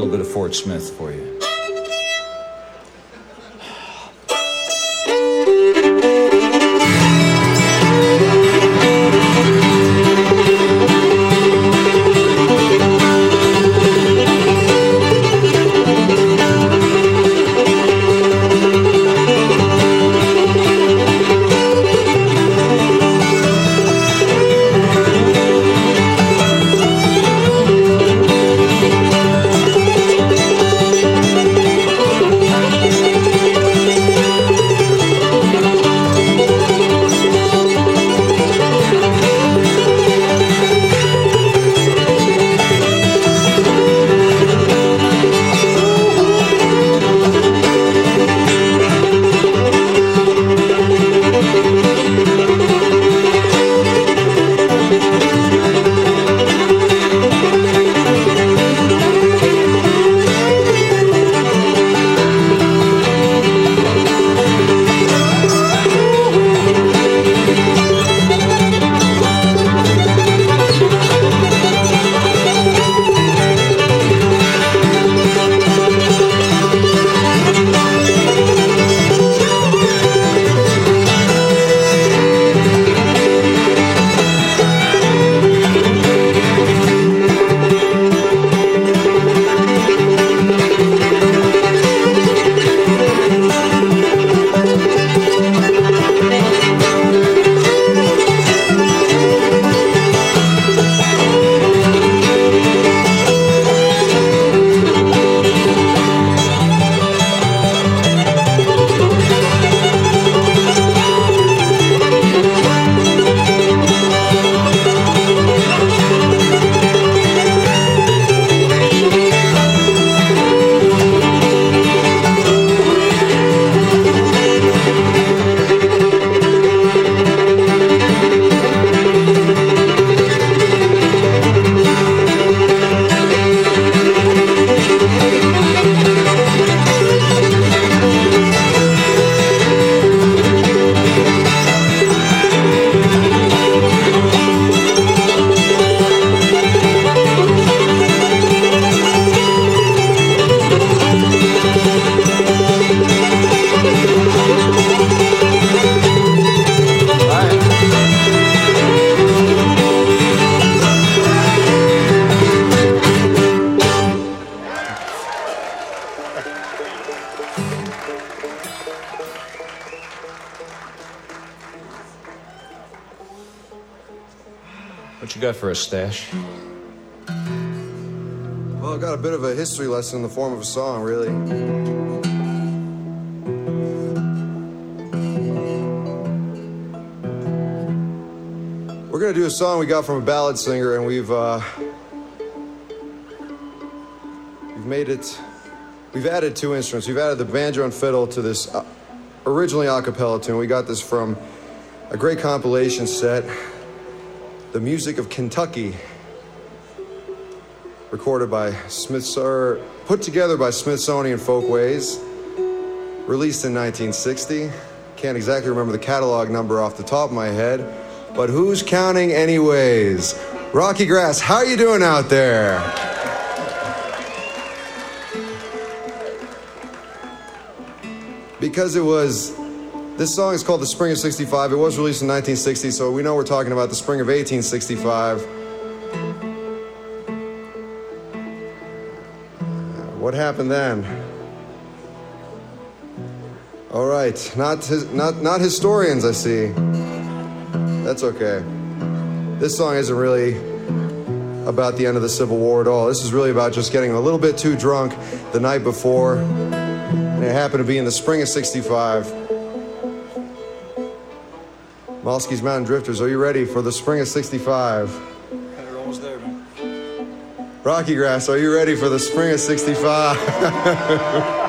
little bit of Fort Smith for you. What you got for a stash? Well, I got a bit of a history lesson in the form of a song, really. We're gonna do a song we got from a ballad singer, and we've made it. We've added two instruments. We've added the banjo and fiddle to this originally a cappella tune. We got this from a great compilation set, The Music of Kentucky, recorded by put together by Smithsonian Folkways, released in 1960. Can't exactly remember the catalog number off the top of my head, but who's counting anyways? Rocky Grass, how you doing out there? Because this song is called The Spring of 65. It was released in 1960, so we know we're talking about the spring of 1865. What happened then? All right, not historians, I see. That's okay. This song isn't really about the end of the Civil War at all. This is really about just getting a little bit too drunk the night before. And it happened to be in the spring of 65. Malsky's Mountain Drifters, are you ready for the spring of 65? We're almost there, man. Rocky Grass, are you ready for the spring of 65?